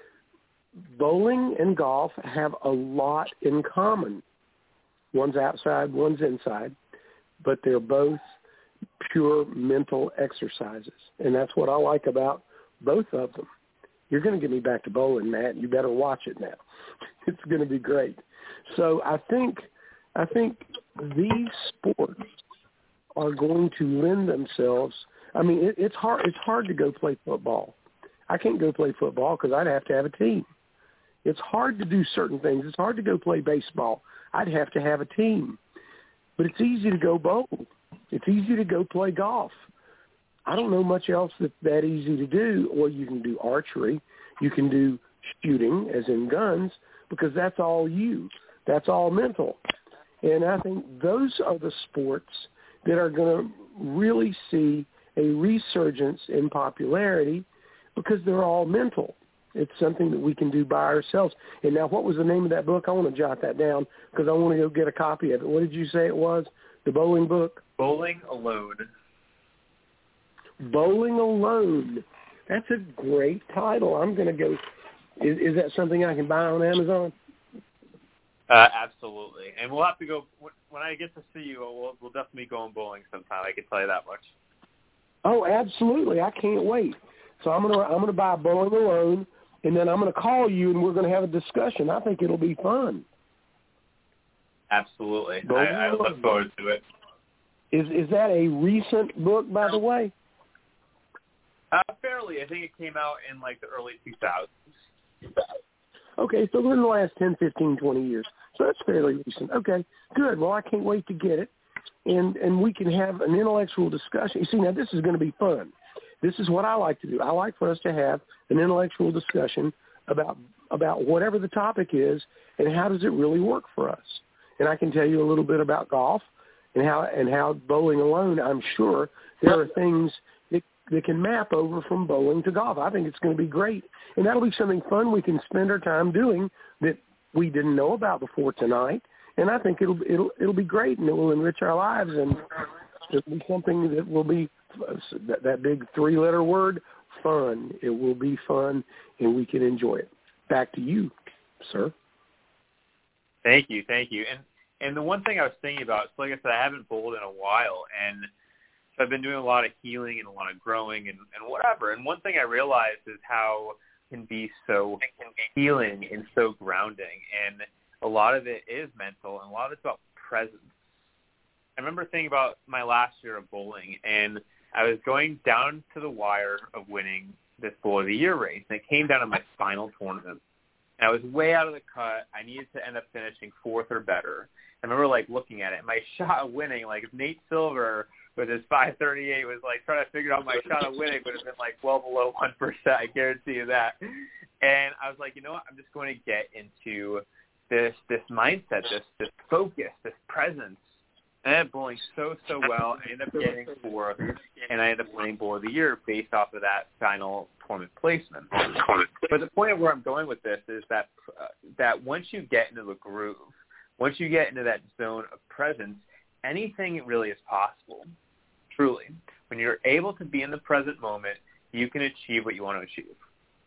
bowling and golf have a lot in common. One's outside, one's inside, but they're both pure mental exercises, and that's what I like about both of them. You're going to get me back to bowling, Matt. You better watch it now. It's going to be great. So I think I think these sports are going to lend themselves. I mean, it, it's hard. It's hard to go play football. I can't go play football because I'd have to have a team. It's hard to do certain things. It's hard to go play baseball. I'd have to have a team. But it's easy to go bowl. It's easy to go play golf. I don't know much else that's that easy to do. Well, you can do archery. You can do shooting, as in guns, because that's all you. That's all mental. And I think those are the sports that are going to really see a resurgence in popularity because they're all mental. It's something that we can do by ourselves. And now, what was the name of that book? I want to jot that down because I want to go get a copy of it. What did you say it was? The bowling book? Bowling Alone. Bowling Alone. That's a great title. I'm going to go. Is, is that something I can buy on Amazon? Uh, absolutely. And we'll have to go, when I get to see you, we'll, we'll definitely go on bowling sometime. I can tell you that much. Oh, absolutely. I can't wait. So I'm going to I'm going to buy Bowling Alone, and then I'm going to call you, and we're going to have a discussion. I think it'll be fun. Absolutely. I, I look forward to it. Is is that a recent book, by the way? Uh, fairly. I think it came out in, like, the early two thousands. Okay, so in the last ten, fifteen, twenty years. So that's fairly recent. Okay, good. Well, I can't wait to get it, and and we can have an intellectual discussion. You see, now this is going to be fun. This is what I like to do. I like for us to have an intellectual discussion about about whatever the topic is and how does it really work for us. And I can tell you a little bit about golf and how and how bowling alone, I'm sure there are things that, that can map over from bowling to golf. I think it's going to be great. And that'll be something fun we can spend our time doing that we didn't know about before tonight. And I think it'll it'll it'll be great, and it will enrich our lives, and it'll be something that will be that, that big three-letter word, fun. It will be fun, and we can enjoy it. Back to you, sir. Thank you, thank you. And and the one thing I was thinking about, so like I said, I haven't bowled in a while, and so I've been doing a lot of healing and a lot of growing and, and whatever. And one thing I realized is how it can be so healing and so grounding. And a lot of it is mental, and a lot of it's about presence. I remember thinking about my last year of bowling, and I was going down to the wire of winning this Bowl of the Year race, and it came down to my final tournament. And I was way out of the cut. I needed to end up finishing fourth or better. I remember, like, looking at it. My shot of winning, like, if Nate Silver with his five thirty-eight was, like, trying to figure out my shot of winning, would have been, like, well below one percent. I guarantee you that. And I was like, you know what? I'm just going to get into this this mindset, this this focus, this presence. And I ended up bowling so, so well. I ended up getting fourth, and I ended up winning Bowl of the Year based off of that final tournament placement. But the point of where I'm going with this is that uh, that once you get into the groove, once you get into that zone of presence, anything really is possible, truly. When you're able to be in the present moment, you can achieve what you want to achieve.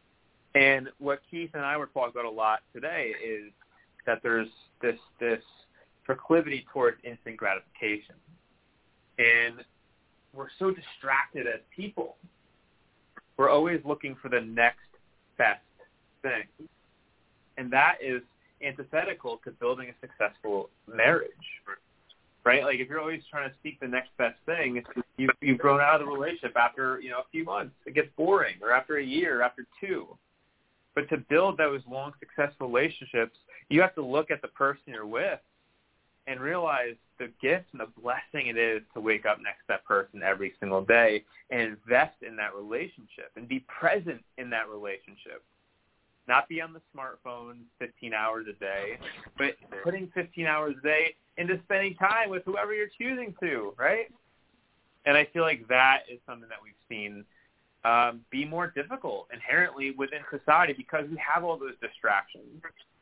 And what Keith and I were talking about a lot today is that there's this this proclivity towards instant gratification. And we're so distracted as people. We're always looking for the next best thing. And that is antithetical to building a successful marriage, right? Like if you're always trying to seek the next best thing, you've, you've grown out of the relationship after, you know, a few months. It gets boring, or after a year, or after two. But to build those long, successful relationships, you have to look at the person you're with and realize the gift and the blessing it is to wake up next to that person every single day and invest in that relationship and be present in that relationship. Not be on the smartphone fifteen hours a day, but putting fifteen hours a day into spending time with whoever you're choosing to, right? And I feel like that is something that we've seen um, be more difficult inherently within society because we have all those distractions.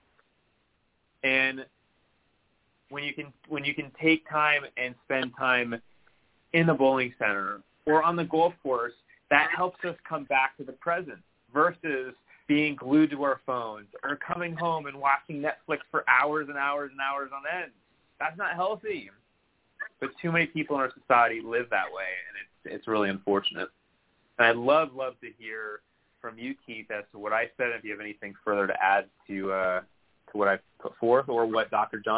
And when you can when you can take time and spend time in the bowling center or on the golf course, that helps us come back to the present versus being glued to our phones or coming home and watching Netflix for hours and hours and hours on end. That's not healthy. But too many people in our society live that way, and it's it's really unfortunate. And I'd love, love to hear from you, Keith, as to what I said, if you have anything further to add to uh, to what I put forth or what Doctor John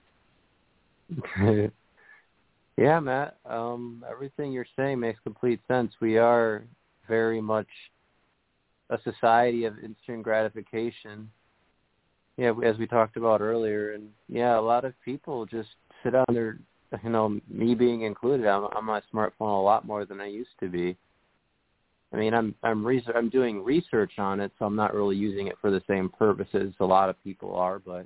said. Yeah, Matt, um, everything you're saying makes complete sense. We are very much a society of instant gratification. Yeah, as we talked about earlier, and yeah, a lot of people just sit on their, you know, me being included. I'm on my smartphone a lot more than I used to be. I mean, I'm I'm research, I'm doing research on it, so I'm not really using it for the same purposes a lot of people are. But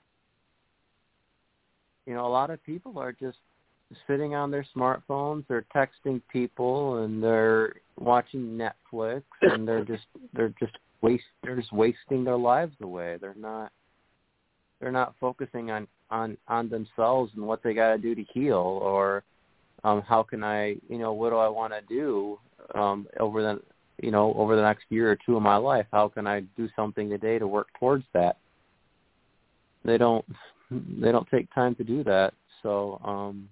you know, a lot of people are just sitting on their smartphones. They're texting people, and they're watching Netflix, and they're just they're just waste they're just wasting their lives away. They're not they're not focusing on, on, on themselves and what they got to do to heal, or um, how can I you know what do I want to do um, over the you know over the next year or two of my life? How can I do something today to work towards that? They don't they don't take time to do that. So. Um,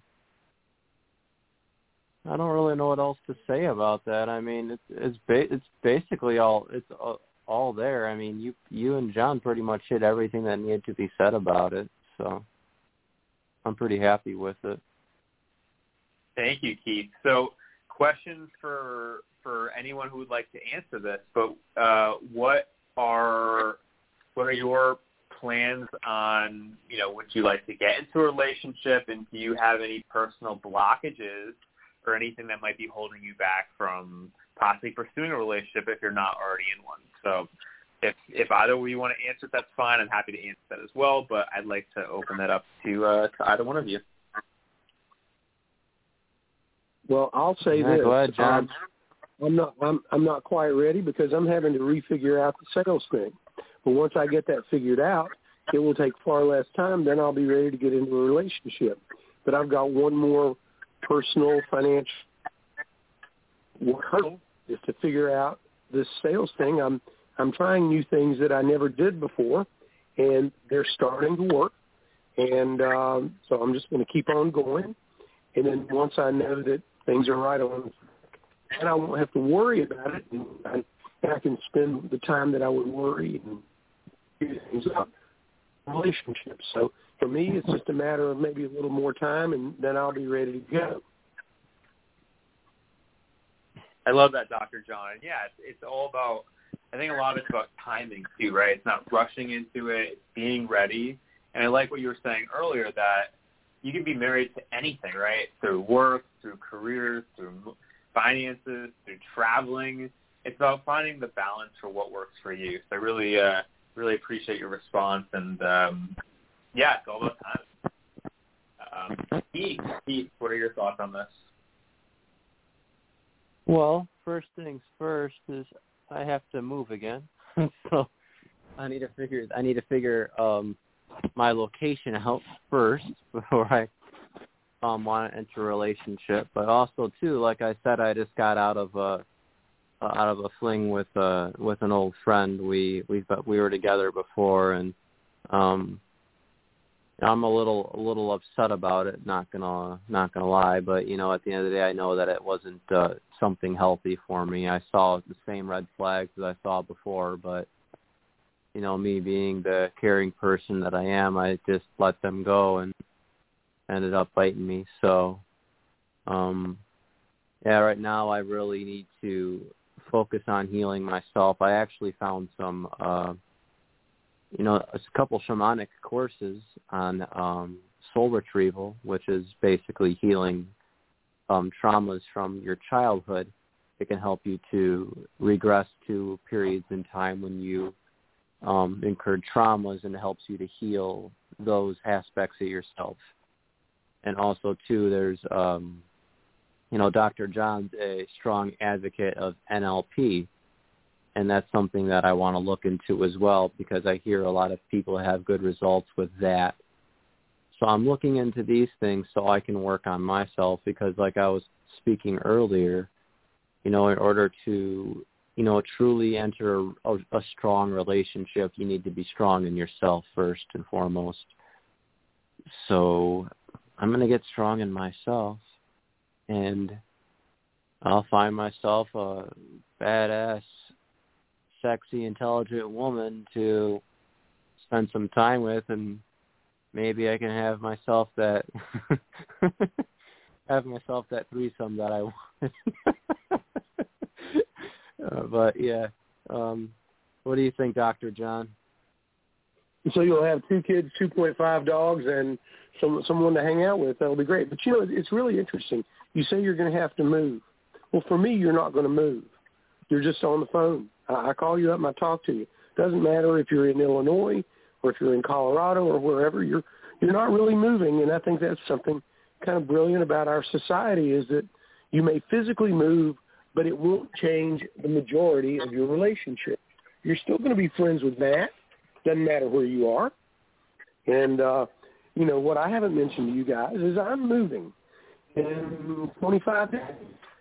I don't really know what else to say about that. I mean, it's it's ba- it's basically all it's all, all there. I mean, you you and John pretty much hit everything that needed to be said about it. So I'm pretty happy with it. Thank you, Keith. So, questions for for anyone who would like to answer this. But uh, what are what are your plans on? You know, would you like to get into a relationship, and do you have any personal blockages or anything that might be holding you back from possibly pursuing a relationship if you're not already in one? So if if either of you want to answer it, that's fine. I'm happy to answer that as well, but I'd like to open that up to uh, to either one of you. Well, I'll say yeah, this. Go ahead, John. Um, I'm not I'm I'm not quite ready because I'm having to refigure out the sales thing. But once I get that figured out, it will take far less time. Then I'll be ready to get into a relationship. But I've got one more personal financial hurdle is to figure out this sales thing. I'm I'm trying new things that I never did before, and they're starting to work. And um, so I'm just going to keep on going. And then once I know that things are right on, and I won't have to worry about it, and I, and I can spend the time that I would worry and do things up relationships. So for me, it's just a matter of maybe a little more time, and then I'll be ready to go. I love that, Doctor John. Yeah, it's, it's all about, I think a lot of it's about timing too, right? It's not rushing into it, it's being ready. And I like what you were saying earlier, that you can be married to anything, right? Through work, through careers, through finances, through traveling. It's about finding the balance for what works for you. So I really, uh, really appreciate your response. And, um, yeah, it's all about time. Um, Keith, Keith, what are your thoughts on this? Well, first things first is I have to move again, so I need to figure I need to figure um, my location out first before I um, want to enter a relationship. But also too, like I said, I just got out of a uh, out of a fling with uh with an old friend. We we we were together before, and um, I'm a little a little upset about it. Not gonna not gonna lie, but you know, at the end of the day, I know that it wasn't uh, something healthy for me. I saw the same red flags that I saw before, but you know, me being the caring person that I am, I just let them go and ended up biting me. So, um, yeah, right now I really need to focus on healing myself. I actually found some, uh, you know, a couple shamanic courses on um, soul retrieval, which is basically healing um, traumas from your childhood. It can help you to regress to periods in time when you um, incurred traumas, and it helps you to heal those aspects of yourself. And also, too, there's, um, you know, Doctor John's a strong advocate of N L P, and that's something that I want to look into as well, because I hear a lot of people have good results with that. So I'm looking into these things so I can work on myself, because like I was speaking earlier, you know, in order to, you know, truly enter a, a strong relationship, you need to be strong in yourself first and foremost. So I'm going to get strong in myself, and I'll find myself a badass, sexy, intelligent woman to spend some time with, and maybe I can have myself that have myself that threesome that I want. uh, but yeah, um, what do you think, Doctor John? So you'll have two kids, two point five dogs, and some, someone to hang out with. That'll be great. But, you know, it's really interesting. You say you're going to have to move. Well, for me, you're not going to move. You're just on the phone. I, I call you up and I talk to you. Doesn't matter if you're in Illinois or if you're in Colorado or wherever. You're you're not really moving, and I think that's something kind of brilliant about our society, is that you may physically move, but it won't change the majority of your relationship. You're still going to be friends with Matt. Doesn't matter where you are. And, uh, you know, what I haven't mentioned to you guys is I'm moving in twenty-five days.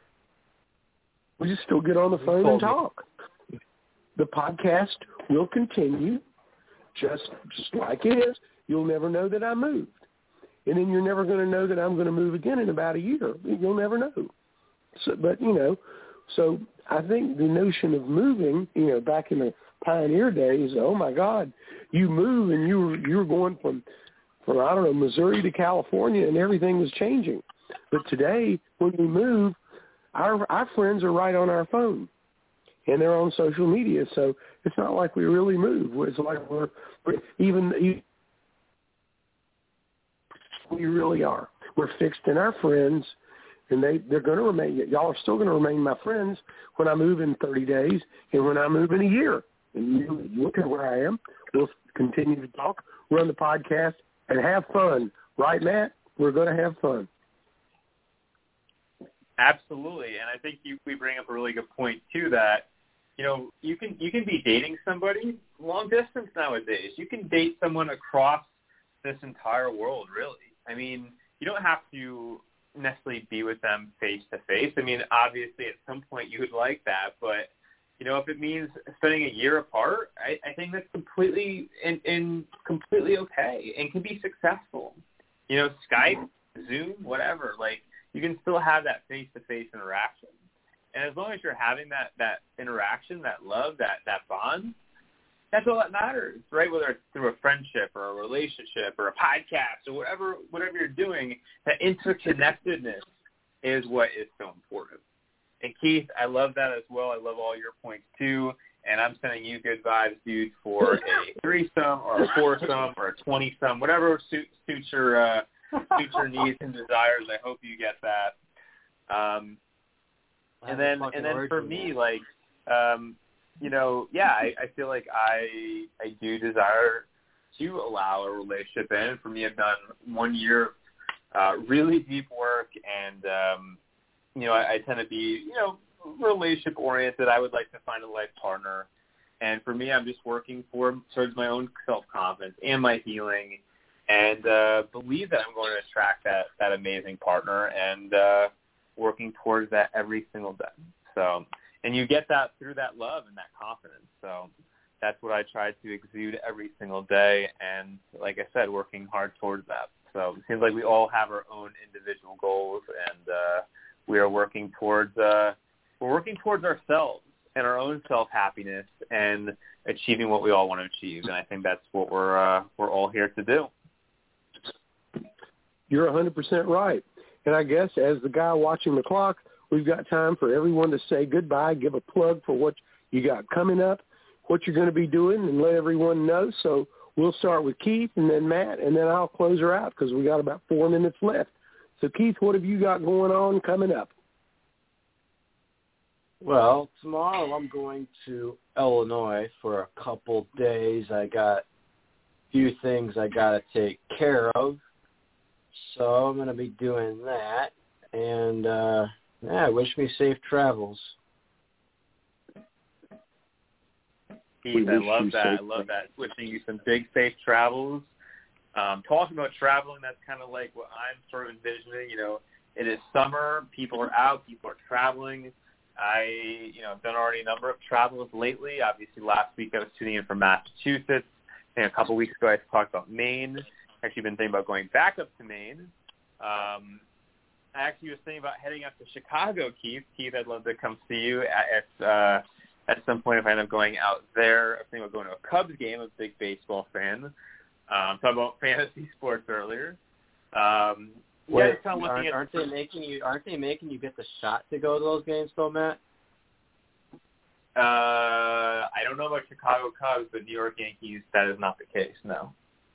We just still get on the phone and talk. The podcast will continue just just like it is. You'll never know that I moved. And then you're never going to know that I'm going to move again in about a year. You'll never know. So, but, you know, so I think the notion of moving, you know, back in the pioneer days, oh, my God, you move and you were, you were going from, from, I don't know, Missouri to California, and everything was changing. But today, when we move, our our friends are right on our phone, and they're on social media. So it's not like we really move. It's like we're, we're even, we really are. We're fixed in our friends, and they, they're going to remain, y'all are still going to remain my friends when I move in thirty days and when I move in a year. And you, you look at where I am. We'll continue to talk, run the podcast, and have fun. Right, Matt? We're going to have fun. Absolutely, and I think you, we bring up a really good point too. That you know you can you can be dating somebody long distance nowadays. You can date someone across this entire world. Really, I mean, you don't have to necessarily be with them face to face. I mean, obviously, at some point you would like that, but you know, if it means spending a year apart, I, I think that's completely and, and completely okay and can be successful. You know, Skype, Zoom, whatever, like. You can still have that face-to-face interaction. And as long as you're having that, that interaction, that love, that, that bond, that's all that matters, right? Whether it's through a friendship or a relationship or a podcast or whatever whatever you're doing, that interconnectedness is what is so important. And, Keith, I love that as well. I love all your points, too. And I'm sending you good vibes, dude, for a threesome or a foursome or a twenty-some, whatever suits, suits your uh, – future needs and desires. I hope you get that. Um, and then, and then for me, like, um, you know, yeah, I, I feel like I, I do desire to allow a relationship in. And for me, I've done one year of uh, really deep work, and um, you know, I, I tend to be, you know, relationship oriented. I would like to find a life partner, and for me, I'm just working for towards my own self confidence and my healing. And uh, believe that I'm going to attract that, that amazing partner, and uh, working towards that every single day. So and you get that through that love and that confidence. So that's what I try to exude every single day, and like I said, working hard towards that. So it seems like we all have our own individual goals, and uh, we are working towards uh, we're working towards ourselves and our own self-happiness and achieving what we all want to achieve. And I think that's what we're uh, we're all here to do. You're one hundred percent right. And I guess as the guy watching the clock, we've got time for everyone to say goodbye, give a plug for what you got coming up, what you're going to be doing, and let everyone know. So we'll start with Keith and then Matt, and then I'll close her out because we got about four minutes left. So, Keith, what have you got going on coming up? Well, tomorrow I'm going to Illinois for a couple days. I got a few things I got to take care of. So I'm going to be doing that. And, uh, yeah, wish me safe travels. Keith, I love that. I love that. Wishing you some big, safe travels. Um, talking about traveling, that's kind of like what I'm sort of envisioning. You know, it is summer. People are out. People are traveling. I, you know, have done already a number of travels lately. Obviously, last week I was tuning in from Massachusetts. And a couple weeks ago I talked about Maine. Actually been thinking about going back up to Maine. Um, I actually was thinking about heading up to Chicago, Keith. Keith, I'd love to come see you at, at uh, at some point if I end up going out there. I was thinking about going to a Cubs game. I'm a big baseball fan. Um, talking about fantasy sports earlier. Um, Wait, yeah, kind of aren't, at, aren't they making you? Aren't they making you get the shot to go to those games, though, Matt? Uh, I don't know about Chicago Cubs, but New York Yankees, that is not the case. No.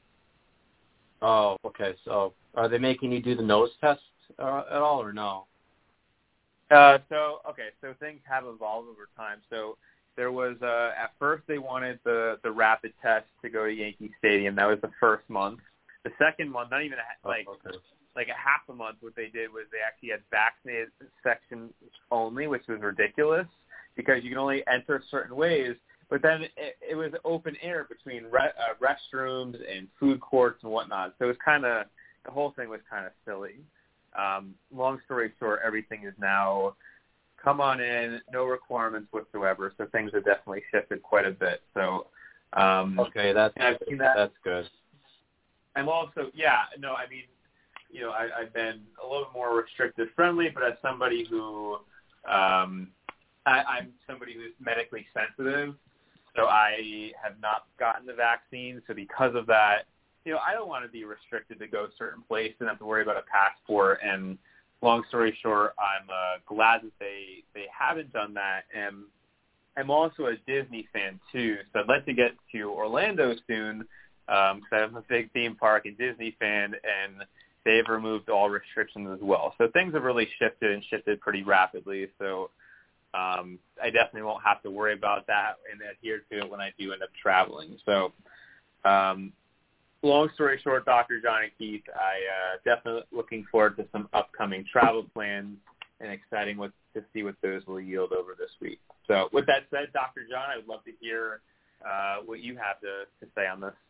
Oh, okay. So, are they making you do the nose test uh, at all, or no? Uh, so okay, so things have evolved over time. So there was uh, at first they wanted the the rapid test to go to Yankee Stadium. That was the first month. The second month, not even a, like oh, okay. like a half a month, what they did was they actually had vaccinated section only, which was ridiculous because you can only enter certain ways. But then it, it was open air between re, uh, restrooms and food courts and whatnot. So it was kind of the whole thing was kind of silly. Um, long story short, everything is now come on in, no requirements whatsoever. So things have definitely shifted quite a bit. So um, okay, that's I've seen that. That's good. I'm also yeah no I mean you know I, I've been a little more restrictive friendly, but as somebody who um, I, I'm somebody who's medically sensitive. So I have not gotten the vaccine. So because of that, you know, I don't want to be restricted to go certain places and have to worry about a passport. And long story short, I'm uh, glad that they, they haven't done that. And I'm also a Disney fan too. So I'd like to get to Orlando soon because um, I'm a big theme park and Disney fan, and they've removed all restrictions as well. So things have really shifted and shifted pretty rapidly. So Um, I definitely won't have to worry about that and adhere to it when I do end up traveling. So, um, long story short, Doctor John and Keith, I uh, definitely looking forward to some upcoming travel plans and exciting what, to see what those will yield over this week. So, with that said, Doctor John, I would love to hear uh, what you have to, to say on this.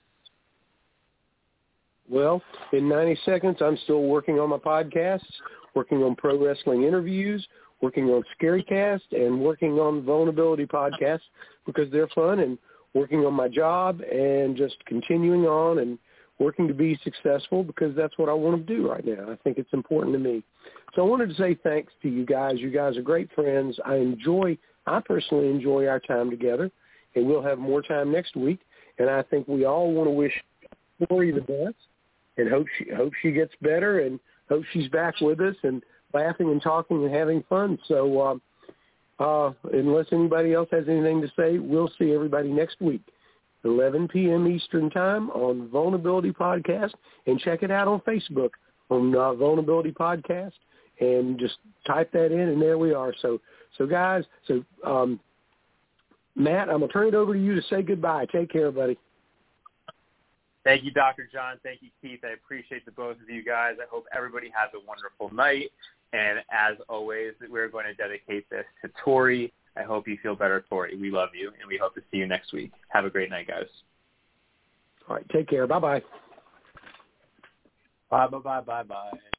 Well, in ninety seconds, I'm still working on my podcasts, working on pro wrestling interviews, working on Scarycast, and working on Vulnerability Podcast because they're fun, and working on my job and just continuing on and working to be successful because that's what I want to do right now. I think it's important to me. So I wanted to say thanks to you guys. You guys are great friends. I enjoy, I personally enjoy our time together, and we'll have more time next week. And I think we all want to wish Tori the best and hope she, hope she gets better and hope she's back with us and laughing and talking and having fun. So um, uh, unless anybody else has anything to say, we'll see everybody next week, eleven p.m. Eastern Time on Vulnerability Podcast, and check it out on Facebook on uh, Vulnerability Podcast, and just type that in, and there we are. So, so guys, so um, Matt, I'm going to turn it over to you to say goodbye. Take care, buddy. Thank you, Doctor John. Thank you, Keith. I appreciate the both of you guys. I hope everybody has a wonderful night. And as always, we're going to dedicate this to Tori. I hope you feel better, Tori. We love you, and we hope to see you next week. Have a great night, guys. All right. Take care. Bye-bye. Bye, bye, bye, bye, bye.